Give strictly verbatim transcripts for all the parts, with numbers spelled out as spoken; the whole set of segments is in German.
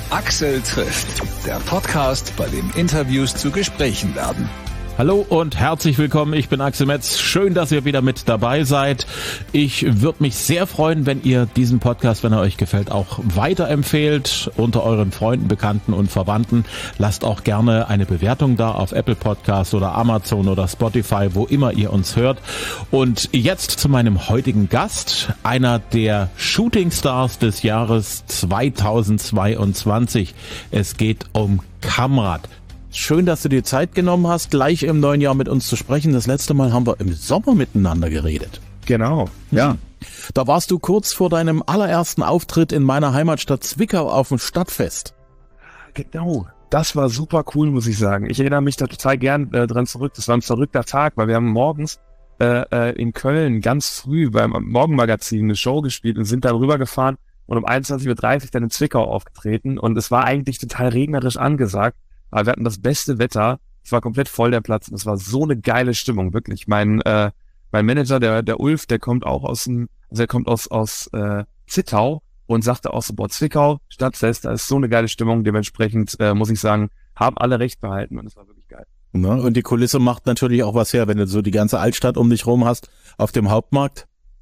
Axel trifft, der Podcast, bei dem Interviews zu Gesprächen werden. Hallo und herzlich willkommen, ich bin Axel Metz. Schön, dass ihr wieder mit dabei seid. Ich würde mich sehr freuen, wenn ihr diesen Podcast, wenn er euch gefällt, auch weiterempfehlt unter euren Freunden, Bekannten und Verwandten. Lasst auch gerne eine Bewertung da auf Apple Podcasts oder Amazon oder Spotify, wo immer ihr uns hört. Und jetzt zu meinem heutigen Gast, einer der Shootingstars des Jahres zweitausendzweiundzwanzig. Es geht um Kamrat. Schön, dass du dir Zeit genommen hast, gleich im neuen Jahr mit uns zu sprechen. Das letzte Mal haben wir im Sommer miteinander geredet. Genau, ja. Da warst du kurz vor deinem allerersten Auftritt in meiner Heimatstadt Zwickau auf dem Stadtfest. Genau, das war super cool, muss ich sagen. Ich erinnere mich da total gern äh, dran zurück. Das war ein verrückter Tag, weil wir haben morgens äh, äh, in Köln ganz früh beim Morgenmagazin eine Show gespielt und sind dann rübergefahren und um einundzwanzig Uhr dreißig dann in Zwickau aufgetreten. Und es war eigentlich total regnerisch angesagt. Aber wir hatten das beste Wetter, es war komplett voll der Platz und es war so eine geile Stimmung, wirklich. Mein äh, mein Manager, der der Ulf, der kommt auch aus dem, also er kommt aus aus äh, Zittau und sagte auch so, boah, Zwickau, Stadtfest, da ist so eine geile Stimmung, dementsprechend äh, muss ich sagen, haben alle recht behalten und es war wirklich geil. Na, und die Kulisse macht natürlich auch was her, wenn du so die ganze Altstadt um dich rum hast, auf dem Hauptmarkt.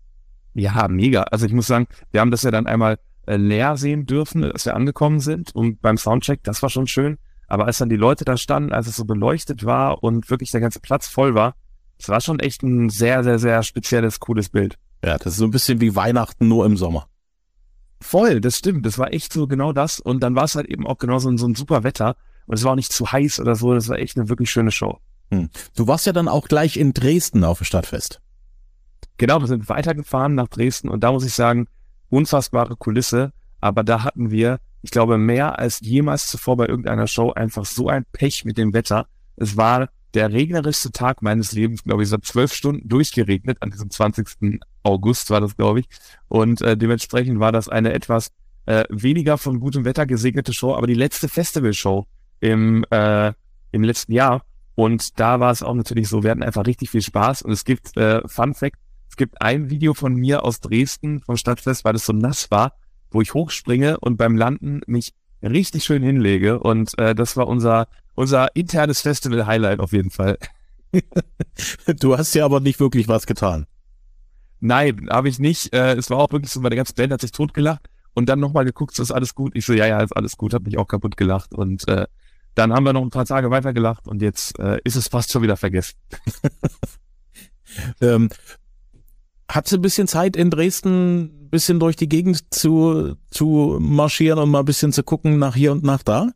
Ja, mega. Also ich muss sagen, wir haben das ja dann einmal äh, leer sehen dürfen, als wir angekommen sind und beim Soundcheck, das war schon schön. Aber als dann die Leute da standen, als es so beleuchtet war und wirklich der ganze Platz voll war, es war schon echt ein sehr, sehr, sehr spezielles, cooles Bild. Ja, das ist so ein bisschen wie Weihnachten nur im Sommer. Voll, das stimmt. Das war echt so genau das. Und dann war es halt eben auch genau so ein, so ein super Wetter. Und es war auch nicht zu heiß oder so. Das war echt eine wirklich schöne Show. Hm. Du warst ja dann auch gleich in Dresden auf dem Stadtfest. Genau, wir sind weitergefahren nach Dresden. Und da muss ich sagen, unfassbare Kulisse. Aber da hatten wir, ich glaube, mehr als jemals zuvor bei irgendeiner Show einfach so ein Pech mit dem Wetter. Es war der regnerischste Tag meines Lebens, glaube ich, es hat zwölf Stunden durchgeregnet, an diesem zwanzigsten August war das, glaube ich. Und äh, dementsprechend war das eine etwas äh, weniger von gutem Wetter gesegnete Show, aber die letzte Festivalshow im, äh, im letzten Jahr. Und da war es auch natürlich so, wir hatten einfach richtig viel Spaß. Und es gibt, äh, Fun Fact, es gibt ein Video von mir aus Dresden vom Stadtfest, weil es so nass war, wo ich hochspringe und beim Landen mich richtig schön hinlege. Und äh, das war unser unser internes Festival-Highlight auf jeden Fall. Du hast ja aber nicht wirklich was getan. Nein, habe ich nicht. Äh, es war auch wirklich so, meine ganze Band hat sich totgelacht und dann nochmal geguckt, ist alles gut? Ich so, ja, ja, ist alles gut, hab mich auch kaputt gelacht. Und äh, dann haben wir noch ein paar Tage weiter gelacht und jetzt äh, ist es fast schon wieder vergessen. ähm, Hattest du ein bisschen Zeit in Dresden, ein bisschen durch die Gegend zu, zu marschieren und mal ein bisschen zu gucken nach hier und nach da?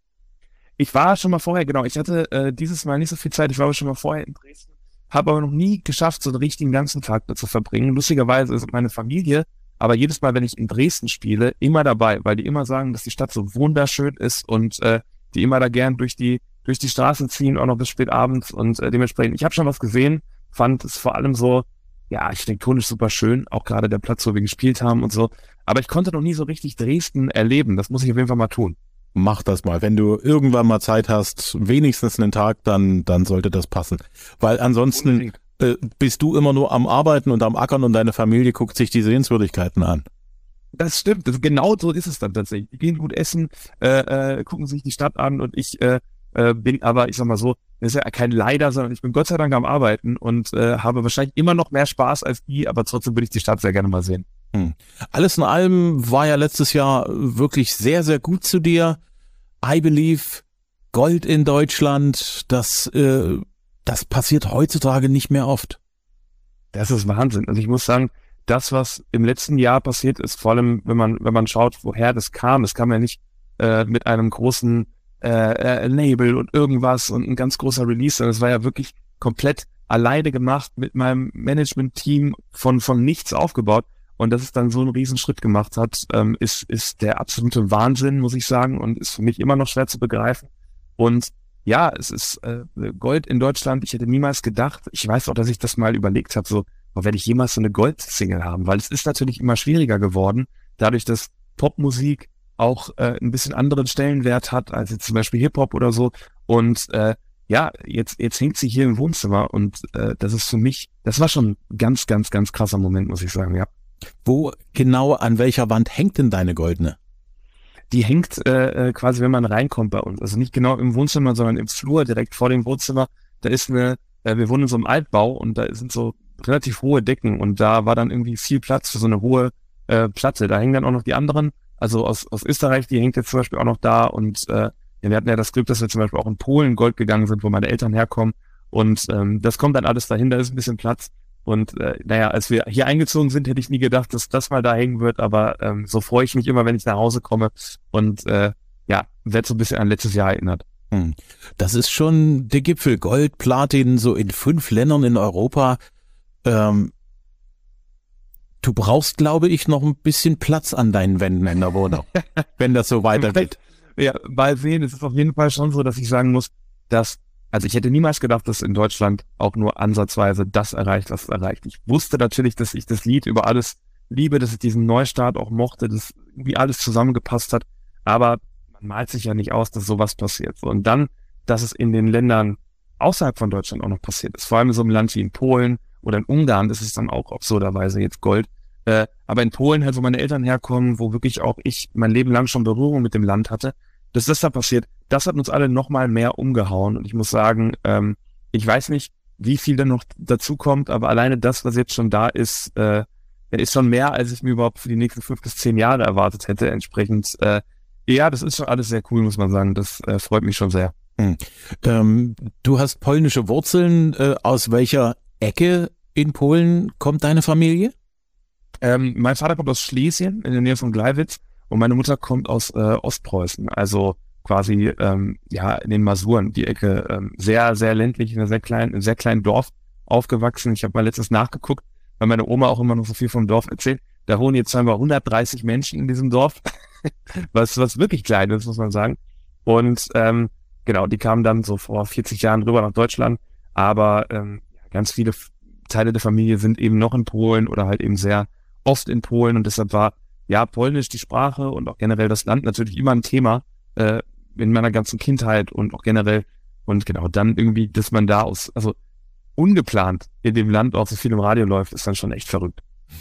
Ich war schon mal vorher, genau, ich hatte äh, dieses Mal nicht so viel Zeit, ich war aber schon mal vorher in Dresden, habe aber noch nie geschafft, so einen richtigen ganzen Tag da zu verbringen. Lustigerweise ist meine Familie, aber jedes Mal, wenn ich in Dresden spiele, immer dabei, weil die immer sagen, dass die Stadt so wunderschön ist und äh, die immer da gern durch die durch die Straßen ziehen, auch noch bis spät abends und äh, dementsprechend, ich habe schon was gesehen, fand es vor allem so, ja, architektonisch super schön, auch gerade der Platz, wo wir gespielt haben und so. Aber ich konnte noch nie so richtig Dresden erleben. Das muss ich auf jeden Fall mal tun. Mach das mal. Wenn du irgendwann mal Zeit hast, wenigstens einen Tag, dann dann sollte das passen. Weil ansonsten äh, bist du immer nur am Arbeiten und am Ackern und deine Familie guckt sich die Sehenswürdigkeiten an. Das stimmt. Das, genau so ist es dann tatsächlich. Die gehen gut essen, äh, äh, gucken sich die Stadt an und ich äh, äh, bin aber, ich sag mal so, das ist ja kein Leider, sondern ich bin Gott sei Dank am Arbeiten und äh, habe wahrscheinlich immer noch mehr Spaß als die, aber trotzdem würde ich die Stadt sehr gerne mal sehen. Hm. Alles in allem war ja letztes Jahr wirklich sehr, sehr gut zu dir. I Believe, Gold in Deutschland, das, äh, das passiert heutzutage nicht mehr oft. Das ist Wahnsinn. Also ich muss sagen, das, was im letzten Jahr passiert ist, vor allem, wenn man wenn man schaut, woher das kam, es kam ja nicht äh, mit einem großen Äh, äh, Label und irgendwas und ein ganz großer Release. Und es war ja wirklich komplett alleine gemacht mit meinem Management-Team von von nichts aufgebaut. Und dass es dann so einen Riesenschritt gemacht hat, ähm, ist ist der absolute Wahnsinn, muss ich sagen, und ist für mich immer noch schwer zu begreifen. Und ja, es ist äh, Gold in Deutschland. Ich hätte niemals gedacht, ich weiß auch, dass ich das mal überlegt habe, so, oh, werde ich jemals so eine Gold-Single haben? Weil es ist natürlich immer schwieriger geworden, dadurch, dass Popmusik auch äh, ein bisschen anderen Stellenwert hat als jetzt zum Beispiel Hip-Hop oder so. Und äh, ja, jetzt jetzt hängt sie hier im Wohnzimmer und äh, das ist für mich, das war schon ein ganz, ganz, ganz krasser Moment, muss ich sagen, ja. Wo genau, an welcher Wand hängt denn deine goldene? die hängt äh, quasi, wenn man reinkommt bei uns. Also nicht genau im Wohnzimmer, sondern im Flur, direkt vor dem Wohnzimmer. Da ist eine, äh, wir wohnen in so einem Altbau und da sind so relativ hohe Decken und da war dann irgendwie viel Platz für so eine hohe äh, Platte. Da hängen dann auch noch die anderen, also aus, aus Österreich, die hängt jetzt zum Beispiel auch noch da und äh, ja, wir hatten ja das Glück, dass wir zum Beispiel auch in Polen Gold gegangen sind, wo meine Eltern herkommen und ähm, das kommt dann alles dahin, da ist ein bisschen Platz. Und äh, naja, als wir hier eingezogen sind, hätte ich nie gedacht, dass das mal da hängen wird, aber ähm, so freue ich mich immer, wenn ich nach Hause komme und äh, ja, werde so ein bisschen an letztes Jahr erinnert. Hm. Das ist schon der Gipfel. Gold, Platin, so in fünf Ländern in Europa. Ähm, du brauchst, glaube ich, noch ein bisschen Platz an deinen Wänden in der Wohnung, wenn das so weitergeht. Ja, mal sehen, es ist auf jeden Fall schon so, dass ich sagen muss, dass Also ich hätte niemals gedacht, dass in Deutschland auch nur ansatzweise das erreicht, was es erreicht. Ich wusste natürlich, dass ich das Lied über alles liebe, dass ich diesen Neustart auch mochte, dass irgendwie alles zusammengepasst hat. Aber man malt sich ja nicht aus, dass sowas passiert. Und dann, dass es in den Ländern außerhalb von Deutschland auch noch passiert ist. Vor allem in so einem Land wie in Polen oder in Ungarn, das ist dann auch absurderweise jetzt Gold. Äh, aber in Polen halt, wo meine Eltern herkommen, wo wirklich auch ich mein Leben lang schon Berührung mit dem Land hatte, dass das da passiert, das hat uns alle nochmal mehr umgehauen. Und ich muss sagen, ähm, ich weiß nicht, wie viel da noch dazu kommt, aber alleine das, was jetzt schon da ist, äh, ist schon mehr, als ich mir überhaupt für die nächsten fünf bis zehn Jahre erwartet hätte. Entsprechend, äh, ja, das ist schon alles sehr cool, muss man sagen. Das äh, freut mich schon sehr. Hm. Ähm, du hast polnische Wurzeln. Äh, aus welcher Ecke in Polen kommt deine Familie? Ähm, mein Vater kommt aus Schlesien, in der Nähe von Gleiwitz. Und meine Mutter kommt aus äh, Ostpreußen, also quasi ähm, ja in den Masuren, die Ecke, ähm, sehr, sehr ländlich, in einer sehr kleinen, in einem sehr kleinen Dorf aufgewachsen. Ich habe mal letztens nachgeguckt, weil meine Oma auch immer noch so viel vom Dorf erzählt. Da wohnen jetzt scheinbar hundertdreißig Menschen in diesem Dorf, was was wirklich klein ist, muss man sagen. Und ähm, genau, die kamen dann so vor vierzig Jahren rüber nach Deutschland, aber ähm, ganz viele Teile der Familie sind eben noch in Polen oder halt eben sehr oft in Polen und deshalb war ja, Polnisch, die Sprache und auch generell das Land natürlich immer ein Thema äh, in meiner ganzen Kindheit und auch generell. Und genau, dann irgendwie, dass man da aus, also ungeplant in dem Land auch so viel im Radio läuft, ist dann schon echt verrückt.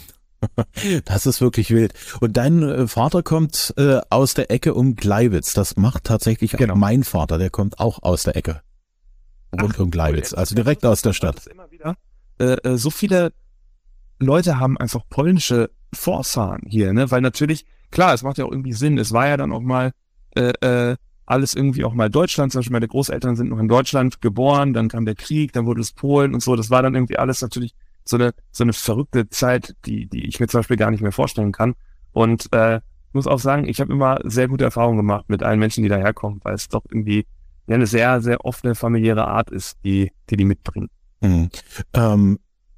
Das ist wirklich wild. Und dein äh, Vater kommt äh, aus der Ecke um Gleiwitz. Das macht tatsächlich genau. Auch mein Vater, der kommt auch aus der Ecke rund Ach, um Gleiwitz, also direkt aus der Stadt. Immer wieder, äh, so viele Leute haben einfach polnische Vorfahren hier, ne, weil natürlich, klar, es macht ja auch irgendwie Sinn, es war ja dann auch mal äh, äh, alles irgendwie auch mal Deutschland, zum Beispiel meine Großeltern sind noch in Deutschland geboren, dann kam der Krieg, dann wurde es Polen und so, das war dann irgendwie alles natürlich so eine so eine verrückte Zeit, die die ich mir zum Beispiel gar nicht mehr vorstellen kann und äh, muss auch sagen, ich habe immer sehr gute Erfahrungen gemacht mit allen Menschen, die daherkommen, weil es doch irgendwie ja, eine sehr, sehr offene familiäre Art ist, die die, die mitbringen. Mhm. Ähm,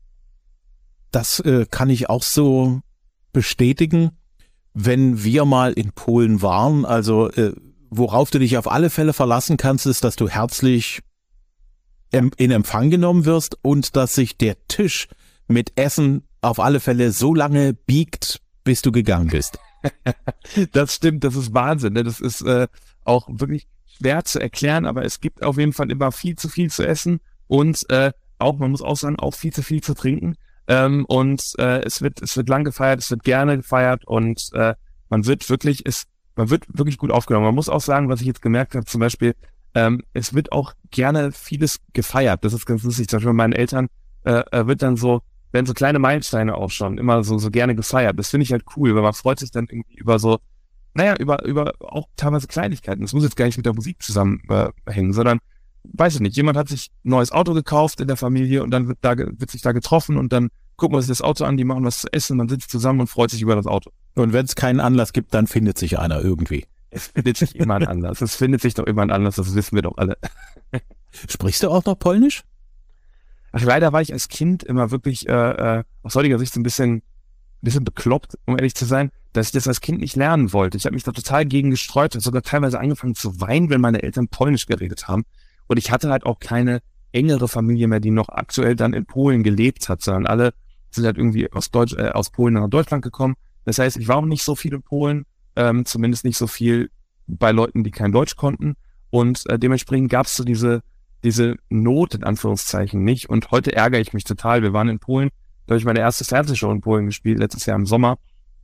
das äh, kann ich auch so bestätigen, wenn wir mal in Polen waren. Also äh, worauf du dich auf alle Fälle verlassen kannst, ist, dass du herzlich em- in Empfang genommen wirst und dass sich der Tisch mit Essen auf alle Fälle so lange biegt, bis du gegangen bist. Das stimmt, das ist Wahnsinn. Ne? Das ist äh, auch wirklich schwer zu erklären, aber es gibt auf jeden Fall immer viel zu viel zu essen und äh, auch, man muss auch sagen, auch viel zu viel zu trinken. Ähm, und äh, es wird es wird lang gefeiert, es wird gerne gefeiert und äh, man wird wirklich es man wird wirklich gut aufgenommen. Man muss auch sagen, was ich jetzt gemerkt habe, zum Beispiel, ähm, es wird auch gerne vieles gefeiert. Das ist ganz lustig. Zum Beispiel bei meinen Eltern äh, wird dann so, werden so kleine Meilensteine auch schon immer so so gerne gefeiert. Das finde ich halt cool, weil man freut sich dann irgendwie über so, naja, über über auch teilweise Kleinigkeiten. Das muss jetzt gar nicht mit der Musik zusammenhängen, äh, sondern weiß ich nicht, jemand hat sich ein neues Auto gekauft in der Familie und dann wird da wird sich da getroffen und dann gucken wir sich das Auto an, die machen was zu essen, man sitzt zusammen und freut sich über das Auto. Und wenn es keinen Anlass gibt, dann findet sich einer irgendwie. Es findet sich immer ein Anlass. Es findet sich doch immer ein Anlass, das wissen wir doch alle. Sprichst du auch noch Polnisch? Ach, leider war ich als Kind immer wirklich äh, äh, aus heutiger Sicht so ein bisschen, bisschen bekloppt, um ehrlich zu sein, dass ich das als Kind nicht lernen wollte. Ich habe mich da total gegen gesträubt, habe sogar teilweise angefangen zu weinen, wenn meine Eltern Polnisch geredet haben. Und ich hatte halt auch keine engere Familie mehr, die noch aktuell dann in Polen gelebt hat, sondern alle sind halt irgendwie aus Deutsch, äh, aus Polen nach Deutschland gekommen. Das heißt, ich war auch nicht so viel in Polen, ähm, zumindest nicht so viel bei Leuten, die kein Deutsch konnten. Und äh, dementsprechend gab es so diese diese Not in Anführungszeichen nicht. Und heute ärgere ich mich total. Wir waren in Polen, da habe ich meine erste Fernsehshow in Polen gespielt, letztes Jahr im Sommer.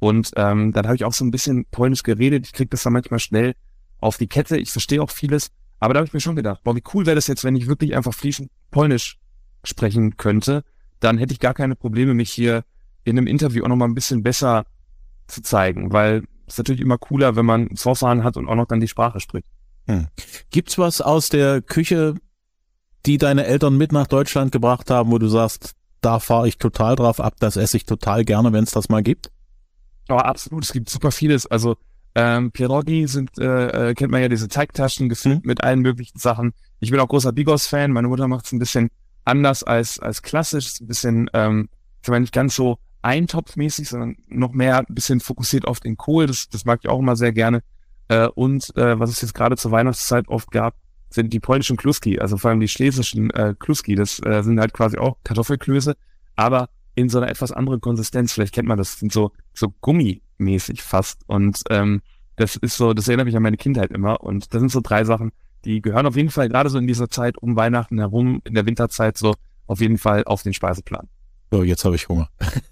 Und ähm, dann habe ich auch so ein bisschen Polnisch geredet. Ich kriege das dann manchmal schnell auf die Kette. Ich verstehe auch vieles. Aber da habe ich mir schon gedacht, boah, wie cool wäre das jetzt, wenn ich wirklich einfach fließend Polnisch sprechen könnte. Dann hätte ich gar keine Probleme, mich hier in einem Interview auch nochmal ein bisschen besser zu zeigen. Weil es ist natürlich immer cooler, wenn man Vorfahren hat und auch noch dann die Sprache spricht. Hm. Gibt's was aus der Küche, die deine Eltern mit nach Deutschland gebracht haben, wo du sagst, da fahre ich total drauf ab, das esse ich total gerne, wenn es das mal gibt? Oh, absolut, es gibt super vieles. Also ähm, Pierogi sind, äh, äh, kennt man ja, diese Teigtaschen gefüllt mit allen möglichen Sachen. Ich bin auch großer Bigos-Fan. Meine Mutter macht es ein bisschen anders als als klassisch. Ist ein bisschen, ähm, ich meine, nicht ganz so eintopfmäßig, sondern noch mehr ein bisschen fokussiert auf den Kohl. Das, das mag ich auch immer sehr gerne. Äh, und äh, was es jetzt gerade zur Weihnachtszeit oft gab, sind die polnischen Kluski, also vor allem die schlesischen äh, Kluski. Das äh, sind halt quasi auch Kartoffelklöße, aber in so einer etwas anderen Konsistenz. Vielleicht kennt man das, sind so so gummimäßig fast. Und ähm, das ist so, das erinnert mich an meine Kindheit immer. Und das sind so drei Sachen, die gehören auf jeden Fall gerade so in dieser Zeit um Weihnachten herum, in der Winterzeit so auf jeden Fall auf den Speiseplan. So, jetzt habe ich Hunger.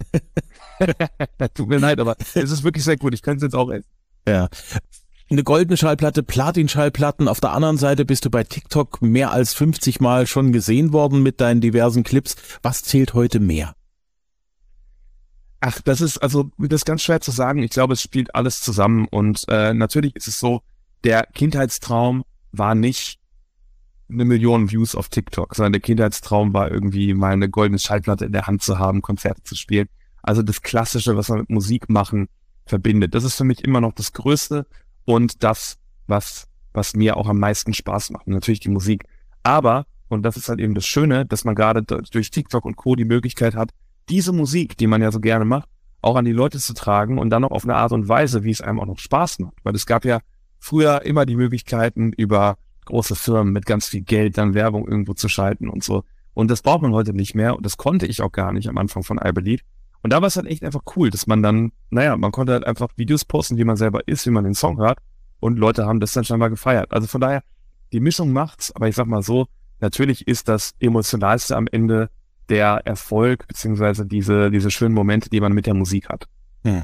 Tut mir leid, aber es ist wirklich sehr gut. Ich könnte es jetzt auch essen. Ja. Eine goldene Schallplatte, Platin-Schallplatten. Auf der anderen Seite bist du bei TikTok mehr als fünfzig Mal schon gesehen worden mit deinen diversen Clips. Was zählt heute mehr? Ach, das ist also das ist ganz schwer zu sagen. Ich glaube, es spielt alles zusammen. Und äh, natürlich ist es so, der Kindheitstraum war nicht eine Million Views auf TikTok, sondern der Kindheitstraum war irgendwie mal eine goldene Schallplatte in der Hand zu haben, Konzerte zu spielen. Also das Klassische, was man mit Musik machen verbindet. Das ist für mich immer noch das Größte und das, was was mir auch am meisten Spaß macht. Und natürlich die Musik. Aber, und das ist halt eben das Schöne, dass man gerade durch TikTok und Co. die Möglichkeit hat, diese Musik, die man ja so gerne macht, auch an die Leute zu tragen und dann noch auf eine Art und Weise, wie es einem auch noch Spaß macht. Weil es gab ja früher immer die Möglichkeiten, über große Firmen mit ganz viel Geld dann Werbung irgendwo zu schalten und so. Und das braucht man heute nicht mehr und das konnte ich auch gar nicht am Anfang von I Believe. Und da war es halt echt einfach cool, dass man dann, naja, man konnte halt einfach Videos posten, wie man selber ist, wie man den Song hört und Leute haben das dann scheinbar gefeiert. Also von daher, die Mischung macht's, aber ich sag mal so, natürlich ist das Emotionalste am Ende der Erfolg, beziehungsweise diese, diese schönen Momente, die man mit der Musik hat. Hm.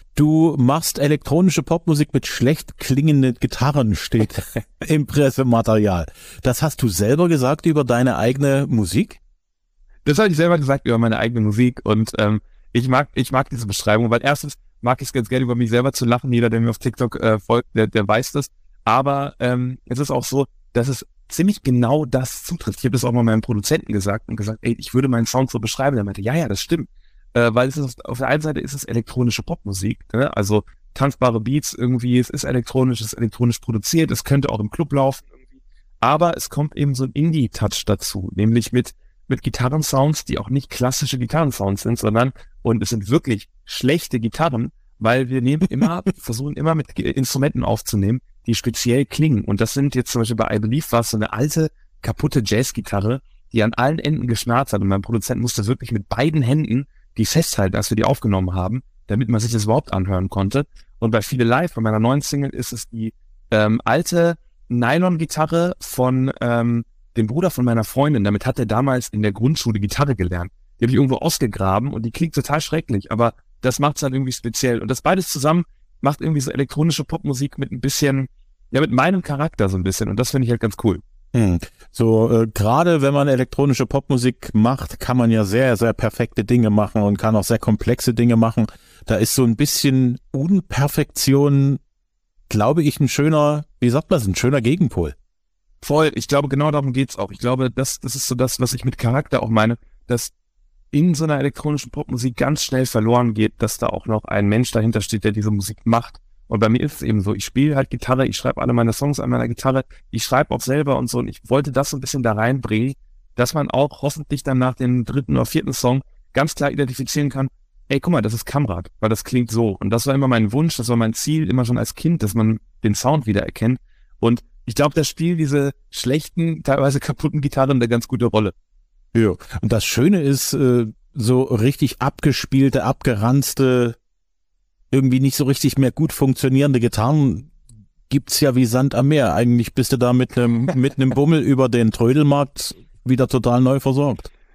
Du machst elektronische Popmusik mit schlecht klingenden Gitarren, steht im Pressematerial. Das hast du selber gesagt über deine eigene Musik? Das habe ich selber gesagt über meine eigene Musik und ähm, ich mag ich mag diese Beschreibung, weil erstens mag ich es ganz gerne, über mich selber zu lachen. Jeder, der mir auf TikTok äh, folgt, der, der weiß das. Aber ähm, es ist auch so, dass es ziemlich genau das zutrifft. Ich habe das auch mal meinem Produzenten gesagt und gesagt, ey, ich würde meinen Sound so beschreiben. Der meinte, ja, ja, das stimmt. Äh, weil es ist auf der einen Seite ist es elektronische Popmusik, ne? Also tanzbare Beats irgendwie, es ist elektronisch, es ist elektronisch produziert, es könnte auch im Club laufen irgendwie. Aber es kommt eben so ein Indie-Touch dazu, nämlich mit mit Gitarrensounds, die auch nicht klassische Gitarrensounds sind, sondern, und es sind wirklich schlechte Gitarren, weil wir nehmen immer, versuchen immer mit Instrumenten aufzunehmen, die speziell klingen. Und das sind jetzt zum Beispiel bei I Believe war es so eine alte, kaputte Jazzgitarre, die an allen Enden geschnarrt hat. Und mein Produzent musste wirklich mit beiden Händen die festhalten, als wir die aufgenommen haben, damit man sich das überhaupt anhören konnte. Und bei Viele Live, bei meiner neuen Single, ist es die ähm, alte Nylon-Gitarre von ähm, dem Bruder von meiner Freundin. Damit hat er damals in der Grundschule Gitarre gelernt. Die habe ich irgendwo ausgegraben und die klingt total schrecklich, aber das macht es dann irgendwie speziell. Und das beides zusammen macht irgendwie so elektronische Popmusik mit ein bisschen, ja, mit meinem Charakter so ein bisschen. Und das finde ich halt ganz cool. Hm. So, äh, gerade wenn man elektronische Popmusik macht, kann man ja sehr, sehr perfekte Dinge machen und kann auch sehr komplexe Dinge machen. Da ist so ein bisschen Unperfektion, glaube ich, ein schöner, wie sagt man es, ein schöner Gegenpol. Voll, ich glaube, genau darum geht's auch. Ich glaube, das, das ist so das, was ich mit Charakter auch meine, dass in so einer elektronischen Popmusik ganz schnell verloren geht, dass da auch noch ein Mensch dahinter steht, der diese Musik macht. Und bei mir ist es eben so, ich spiele halt Gitarre, ich schreibe alle meine Songs an meiner Gitarre, ich schreibe auch selber und so. Und ich wollte das so ein bisschen da reinbringen, dass man auch hoffentlich dann nach dem dritten oder vierten Song ganz klar identifizieren kann, ey, guck mal, das ist Kamrat, weil das klingt so. Und das war immer mein Wunsch, das war mein Ziel, immer schon als Kind, dass man den Sound wieder erkennt. Und ich glaube, da spielen diese schlechten, teilweise kaputten Gitarren eine ganz gute Rolle. Ja, und das Schöne ist, äh, so richtig abgespielte, abgeranzte, irgendwie nicht so richtig mehr gut funktionierende Gitarren gibt's ja wie Sand am Meer. Eigentlich bist du da mit einem mit einem Bummel über den Trödelmarkt wieder total neu versorgt.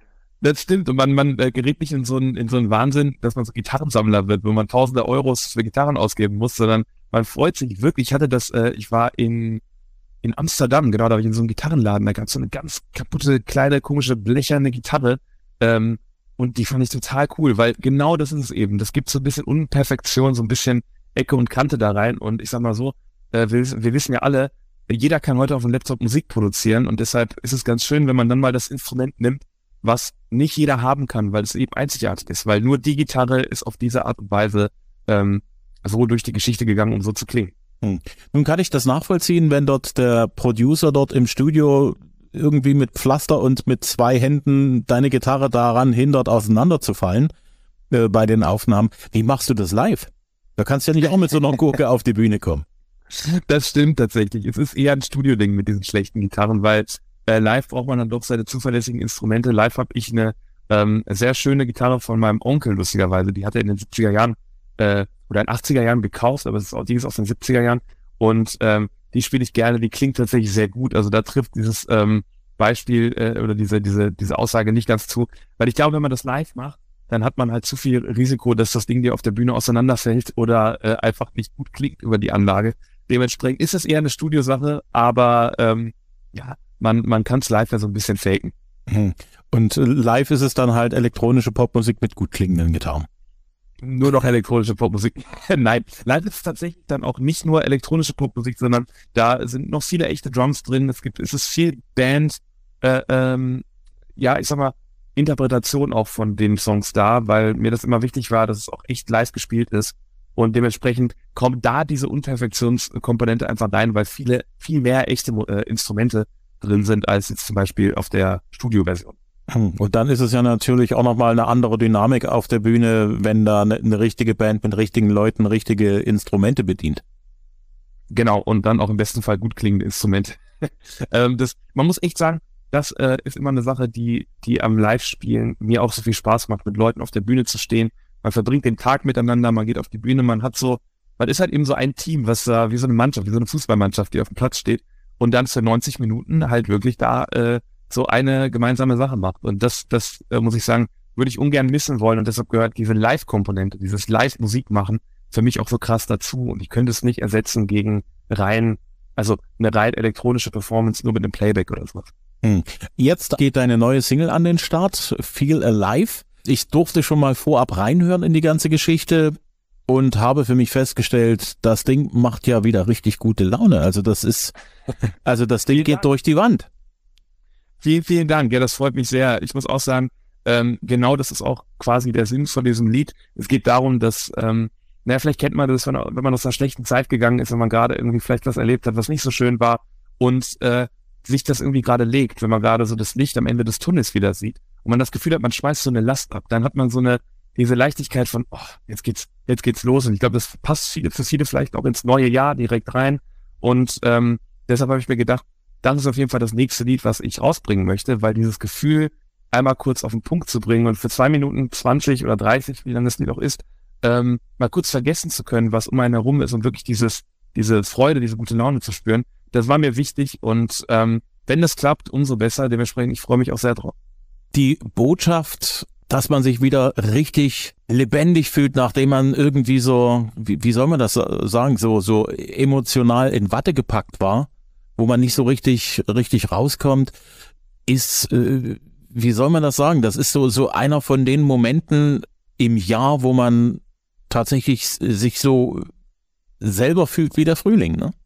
Das stimmt. Und man, man äh, gerät nicht in so einen, in so einen Wahnsinn, dass man so Gitarrensammler wird, wo man tausende Euros für Gitarren ausgeben muss, sondern man freut sich wirklich. Ich hatte das, äh, ich war in, in Amsterdam, genau, da war ich in so einem Gitarrenladen, da gab es so eine ganz kaputte, kleine, komische, blecherne Gitarre, ähm, und die fand ich total cool, weil genau das ist es eben. Das gibt so ein bisschen Unperfektion, so ein bisschen Ecke und Kante da rein. Und ich sag mal so, äh, wir, wir wissen ja alle, jeder kann heute auf dem Laptop Musik produzieren und deshalb ist es ganz schön, wenn man dann mal das Instrument nimmt, was nicht jeder haben kann, weil es eben einzigartig ist, weil nur die Gitarre ist auf diese Art und Weise ähm, so durch die Geschichte gegangen, um so zu klingen. Hm. Nun kann ich das nachvollziehen, wenn dort der Producer dort im Studio irgendwie mit Pflaster und mit zwei Händen deine Gitarre daran hindert, auseinanderzufallen äh, bei den Aufnahmen. Wie machst du das live? Da kannst du ja nicht auch mit so einer Gurke auf die Bühne kommen. Das stimmt tatsächlich. Es ist eher ein Studio-Ding mit diesen schlechten Gitarren, weil äh, live braucht man dann doch seine zuverlässigen Instrumente. Live habe ich eine ähm, sehr schöne Gitarre von meinem Onkel, lustigerweise. Die hat er in den siebziger Jahren äh, oder in den achtziger Jahren gekauft, aber es ist auch, die ist aus den siebziger Jahren. Und ähm, die spiele ich gerne, die klingt tatsächlich sehr gut. Also da trifft dieses ähm, Beispiel äh, oder diese diese diese Aussage nicht ganz zu. Weil ich glaube, wenn man das live macht, dann hat man halt zu viel Risiko, dass das Ding dir auf der Bühne auseinanderfällt oder äh, einfach nicht gut klingt über die Anlage. Dementsprechend ist es eher eine Studiosache, aber ähm, ja, man man kann es live ja so ein bisschen faken. Und live ist es dann halt elektronische Popmusik mit gut klingenden Gitarren. Nur noch elektronische Popmusik. Nein, live ist es tatsächlich dann auch nicht nur elektronische Popmusik, sondern da sind noch viele echte Drums drin. Es gibt, es ist viel Band, äh, ähm, ja, ich sag mal, Interpretation auch von den Songs da, weil mir das immer wichtig war, dass es auch echt live gespielt ist. Und dementsprechend kommt da diese Unperfektionskomponente einfach rein, weil viele, viel mehr echte äh, Instrumente drin sind, als jetzt zum Beispiel auf der Studioversion. Und dann ist es ja natürlich auch nochmal eine andere Dynamik auf der Bühne, wenn da eine, eine richtige Band mit richtigen Leuten richtige Instrumente bedient. Genau, und dann auch im besten Fall gut klingende Instrumente. ähm, das, man muss echt sagen, das äh, ist immer eine Sache, die, die am Live-Spielen mir auch so viel Spaß macht, mit Leuten auf der Bühne zu stehen. Man verbringt den Tag miteinander, man geht auf die Bühne, man hat so, man ist halt eben so ein Team, was da, äh, wie so eine Mannschaft, wie so eine Fußballmannschaft, die auf dem Platz steht und dann für neunzig Minuten halt wirklich da äh, so eine gemeinsame Sache macht. Und das, das äh, muss ich sagen, würde ich ungern missen wollen und deshalb gehört diese Live-Komponente, dieses Live-Musik machen für mich auch so krass dazu und ich könnte es nicht ersetzen gegen rein, also eine rein elektronische Performance nur mit einem Playback oder sowas. Hm. Jetzt geht deine neue Single an den Start, Feel Alive. Ich durfte schon mal vorab reinhören in die ganze Geschichte und habe für mich festgestellt, das Ding macht ja wieder richtig gute Laune. Also das ist, also das Ding geht durch die Wand. Vielen, vielen Dank. Ja, das freut mich sehr. Ich muss auch sagen, ähm, genau das ist auch quasi der Sinn von diesem Lied. Es geht darum, dass, ähm, naja, vielleicht kennt man das, wenn, wenn man aus einer schlechten Zeit gegangen ist, wenn man gerade irgendwie vielleicht was erlebt hat, was nicht so schön war und äh, sich das irgendwie gerade legt, wenn man gerade so das Licht am Ende des Tunnels wieder sieht und man das Gefühl hat, man schmeißt so eine Last ab, dann hat man so eine, diese Leichtigkeit von, oh, jetzt geht's, jetzt geht's los. Und ich glaube, das passt viele, für viele vielleicht auch ins neue Jahr direkt rein. Und ähm, deshalb habe ich mir gedacht, das ist auf jeden Fall das nächste Lied, was ich rausbringen möchte, weil dieses Gefühl, einmal kurz auf den Punkt zu bringen und für zwei Minuten zwanzig oder dreißig, wie lange das Lied auch ist, ähm, mal kurz vergessen zu können, was um einen herum ist und wirklich dieses, diese Freude, diese gute Laune zu spüren, das war mir wichtig und ähm, wenn das klappt, umso besser. Dementsprechend, ich freue mich auch sehr drauf. Die Botschaft, dass man sich wieder richtig lebendig fühlt, nachdem man irgendwie so, wie, wie soll man das sagen, so, so emotional in Watte gepackt war, wo man nicht so richtig, richtig rauskommt, ist, äh, wie soll man das sagen? Das ist so, so einer von den Momenten im Jahr, wo man tatsächlich sich so selber fühlt wie der Frühling, ne?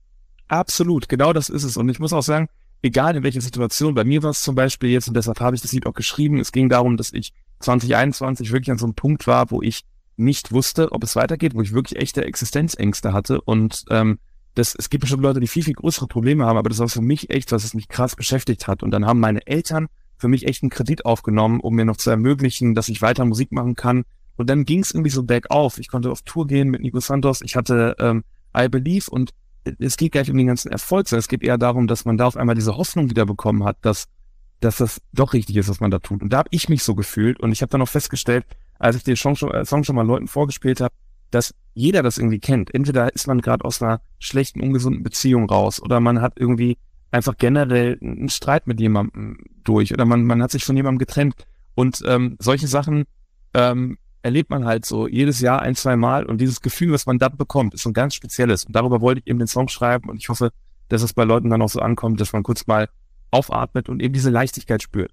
Absolut, genau das ist es. Und ich muss auch sagen, egal in welcher Situation, bei mir war es zum Beispiel jetzt, und deshalb habe ich das Lied auch geschrieben, es ging darum, dass ich zwanzig einundzwanzig wirklich an so einem Punkt war, wo ich nicht wusste, ob es weitergeht, wo ich wirklich echte Existenzängste hatte und ähm, das, es gibt bestimmt Leute, die viel, viel größere Probleme haben, aber das war für mich echt, was es mich krass beschäftigt hat. Und dann haben meine Eltern für mich echt einen Kredit aufgenommen, um mir noch zu ermöglichen, dass ich weiter Musik machen kann. Und dann ging es irgendwie so bergauf. Ich konnte auf Tour gehen mit Nico Santos. Ich hatte ähm, I Believe und es geht gar nicht um den ganzen Erfolg, sondern es geht eher darum, dass man da auf einmal diese Hoffnung wieder bekommen hat, dass, dass das doch richtig ist, was man da tut. Und da habe ich mich so gefühlt und ich habe dann auch festgestellt, als ich den Song schon, äh, Song schon mal Leuten vorgespielt habe, dass jeder das irgendwie kennt. Entweder ist man gerade aus einer schlechten, ungesunden Beziehung raus oder man hat irgendwie einfach generell einen Streit mit jemandem durch oder man, man hat sich von jemandem getrennt Und ähm, solche Sachen ähm, erlebt man halt so jedes Jahr ein, zwei Mal und dieses Gefühl, was man da bekommt, ist so ein ganz spezielles. Und darüber wollte ich eben den Song schreiben und ich hoffe, dass es bei Leuten dann auch so ankommt, dass man kurz mal aufatmet und eben diese Leichtigkeit spürt.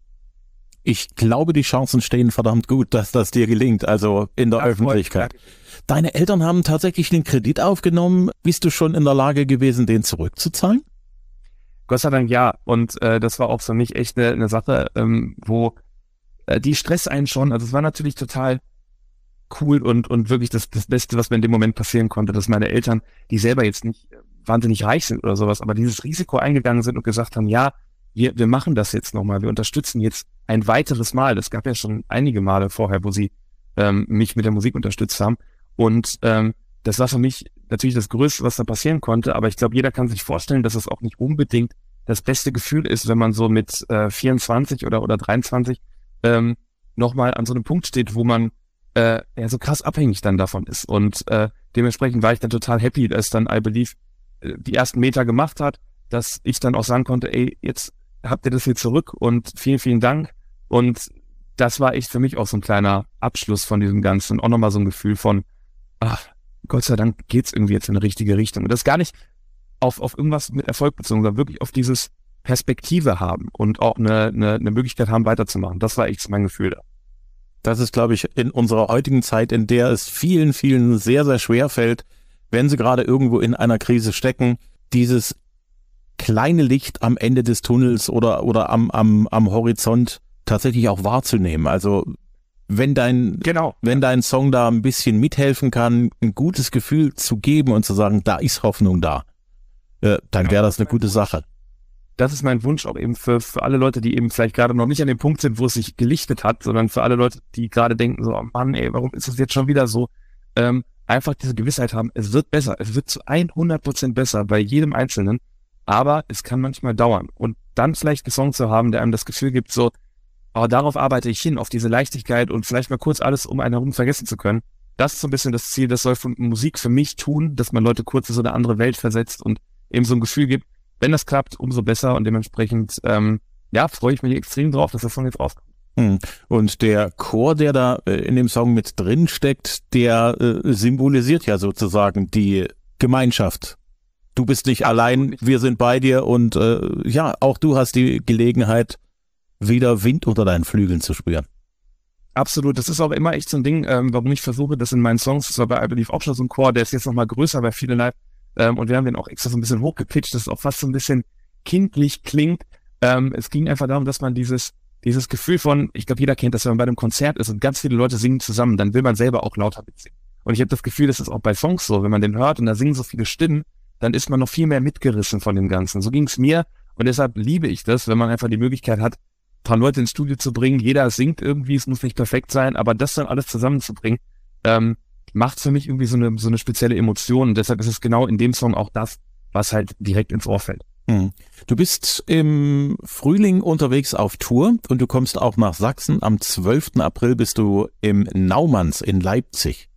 Ich glaube, die Chancen stehen verdammt gut, dass das dir gelingt, also in der Ja, Öffentlichkeit. voll. Deine Eltern haben tatsächlich den Kredit aufgenommen. Bist du schon in der Lage gewesen, den zurückzuzahlen? Gott sei Dank ja. Und äh, das war auch für mich echt eine, eine Sache, ähm, wo äh, die Stress einen schon, also es war natürlich total cool und und wirklich das das Beste, was mir in dem Moment passieren konnte, dass meine Eltern, die selber jetzt nicht wahnsinnig reich sind oder sowas, aber dieses Risiko eingegangen sind und gesagt haben, ja, wir wir machen das jetzt nochmal, wir unterstützen jetzt ein weiteres Mal. Das gab ja schon einige Male vorher, wo sie ähm, mich mit der Musik unterstützt haben. Und ähm, das war für mich natürlich das Größte, was da passieren konnte. Aber ich glaube, jeder kann sich vorstellen, dass es auch nicht unbedingt das beste Gefühl ist, wenn man so mit äh, vierundzwanzig oder oder dreiundzwanzig ähm, nochmal an so einem Punkt steht, wo man äh, ja so krass abhängig dann davon ist. Und äh, dementsprechend war ich dann total happy, dass dann I Believe äh, die ersten Meter gemacht hat, dass ich dann auch sagen konnte, ey, jetzt habt ihr das hier zurück und vielen, vielen Dank. Und das war echt für mich auch so ein kleiner Abschluss von diesem Ganzen. Auch nochmal so ein Gefühl von, ach, Gott sei Dank geht's irgendwie jetzt in eine richtige Richtung. Und das gar nicht auf, auf irgendwas mit Erfolg bezogen, sondern wirklich auf dieses Perspektive haben und auch eine, eine, eine Möglichkeit haben, weiterzumachen. Das war echt mein Gefühl da. Das ist, glaube ich, in unserer heutigen Zeit, in der es vielen, vielen sehr, sehr schwer fällt, wenn sie gerade irgendwo in einer Krise stecken, dieses kleine Licht am Ende des Tunnels oder, oder am, am, am Horizont tatsächlich auch wahrzunehmen. Also wenn dein, Genau. wenn dein Song da ein bisschen mithelfen kann, ein gutes Gefühl zu geben und zu sagen, da ist Hoffnung da, äh, dann wäre das eine gute Sache. Das ist mein Wunsch auch eben für, für alle Leute, die eben vielleicht gerade noch nicht an dem Punkt sind, wo es sich gelichtet hat, sondern für alle Leute, die gerade denken so, oh Mann, ey, warum ist das jetzt schon wieder so? Ähm, einfach diese Gewissheit haben, es wird besser, es wird zu hundert Prozent besser bei jedem Einzelnen, aber es kann manchmal dauern. Und dann vielleicht einen Song zu haben, der einem das Gefühl gibt, so, aber darauf arbeite ich hin, auf diese Leichtigkeit und vielleicht mal kurz alles um einen herum vergessen zu können. Das ist so ein bisschen das Ziel, das soll von Musik für mich tun, dass man Leute kurz in so eine andere Welt versetzt und eben so ein Gefühl gibt, wenn das klappt, umso besser und dementsprechend, ähm, ja, freue ich mich extrem drauf, dass das Song jetzt rauskommt. Hm. Und der Chor, der da äh, in dem Song mit drin steckt, der äh, symbolisiert ja sozusagen die Gemeinschaft. Du bist nicht allein, wir sind bei dir und äh, ja, auch du hast die Gelegenheit, wieder Wind unter deinen Flügeln zu spüren. Absolut, das ist auch immer echt so ein Ding, ähm, warum ich versuche, das in meinen Songs, das war bei I Believe auch schon so ein Chor, der ist jetzt nochmal größer bei Viele Live, ähm, und wir haben den auch extra so ein bisschen hochgepitcht, dass es auch fast so ein bisschen kindlich klingt. Ähm, es ging einfach darum, dass man dieses dieses Gefühl von, ich glaube, jeder kennt das, wenn man bei einem Konzert ist und ganz viele Leute singen zusammen, dann will man selber auch lauter mitsingen. Und ich habe das Gefühl, das ist auch bei Songs so, wenn man den hört und da singen so viele Stimmen, dann ist man noch viel mehr mitgerissen von dem Ganzen. So ging es mir und deshalb liebe ich das, wenn man einfach die Möglichkeit hat, ein paar Leute ins Studio zu bringen. Jeder singt irgendwie, es muss nicht perfekt sein, aber das dann alles zusammenzubringen, ähm, macht für mich irgendwie so eine so eine spezielle Emotion. Und deshalb ist es genau in dem Song auch das, was halt direkt ins Ohr fällt. Hm. Du bist im Frühling unterwegs auf Tour und du kommst auch nach Sachsen. Am zwölften April bist du im Naumanns in Leipzig.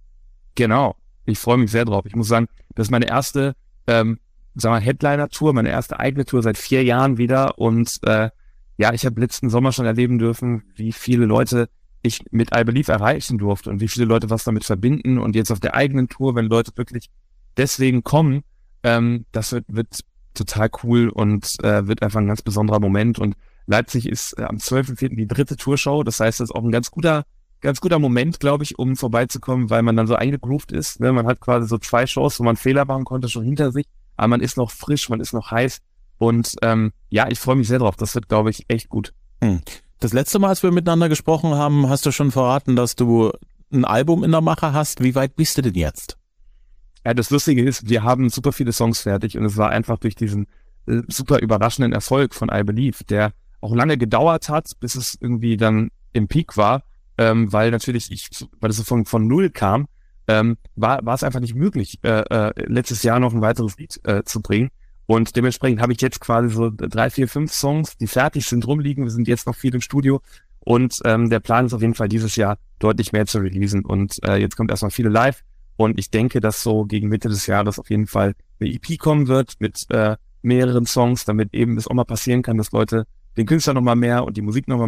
Genau. Ich freue mich sehr drauf. Ich muss sagen, das ist meine erste, ähm, sagen wir, Headliner-Tour, meine erste eigene Tour seit vier Jahren wieder. Und äh, ja, ich habe letzten Sommer schon erleben dürfen, wie viele Leute ich mit I Believe erreichen durfte und wie viele Leute was damit verbinden. Und jetzt auf der eigenen Tour, wenn Leute wirklich deswegen kommen, ähm, das wird, wird total cool und äh, wird einfach ein ganz besonderer Moment. Und Leipzig ist äh, am zwölften vierten die dritte Tourshow. Das heißt, das ist auch ein ganz guter ganz guter Moment, glaube ich, um vorbeizukommen, weil man dann so eingegroovt ist. Ne? Man hat quasi so zwei Shows, wo man Fehler machen konnte, schon hinter sich, aber man ist noch frisch, man ist noch heiß und ähm, ja, ich freue mich sehr drauf. Das wird, glaube ich, echt gut. Hm. Das letzte Mal, als wir miteinander gesprochen haben, hast du schon verraten, dass du ein Album in der Mache hast. Wie weit bist du denn jetzt? Ja, das Lustige ist, wir haben super viele Songs fertig und es war einfach durch diesen äh, super überraschenden Erfolg von I Believe, der auch lange gedauert hat, bis es irgendwie dann im Peak war. Ähm, weil natürlich ich, weil das so von, von null kam, ähm, war, war es einfach nicht möglich, äh, äh, letztes Jahr noch ein weiteres Lied äh, zu bringen. Und dementsprechend habe ich jetzt quasi so drei, vier, fünf Songs, die fertig sind, rumliegen. Wir sind jetzt noch viel im Studio und ähm, der Plan ist auf jeden Fall dieses Jahr deutlich mehr zu releasen. Und äh, jetzt kommt erstmal viele live und ich denke, dass so gegen Mitte des Jahres auf jeden Fall eine E P kommen wird mit äh, mehreren Songs, damit eben es auch mal passieren kann, dass Leute den Künstler nochmal mehr und die Musik nochmal mehr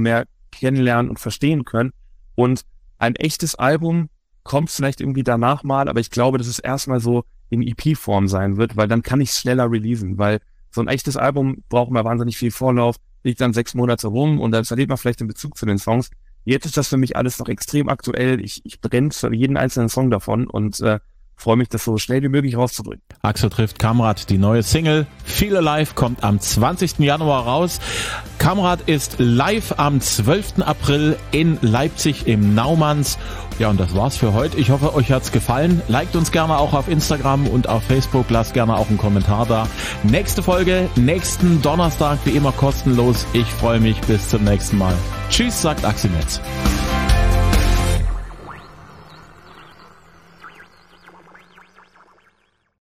kennenlernen und verstehen können. Und ein echtes Album kommt vielleicht irgendwie danach mal, aber ich glaube, dass es erstmal so in E P-Form sein wird, weil dann kann ich es schneller releasen, weil so ein echtes Album braucht man wahnsinnig viel Vorlauf, liegt dann sechs Monate rum und dann verliert man vielleicht den Bezug zu den Songs. Jetzt ist das für mich alles noch extrem aktuell. Ich, ich brenne für jeden einzelnen Song davon und äh, freue mich, das so schnell wie möglich rauszubringen. Axel trifft Kamrat, die neue Single Feel Alive kommt am zwanzigsten Januar raus. Kamrat ist live am zwölften April in Leipzig im Naumanns. Ja, und das war's für heute. Ich hoffe, euch hat's gefallen. Liked uns gerne auch auf Instagram und auf Facebook. Lasst gerne auch einen Kommentar da. Nächste Folge, nächsten Donnerstag, wie immer kostenlos. Ich freue mich. Bis zum nächsten Mal. Tschüss, sagt Axel Metz.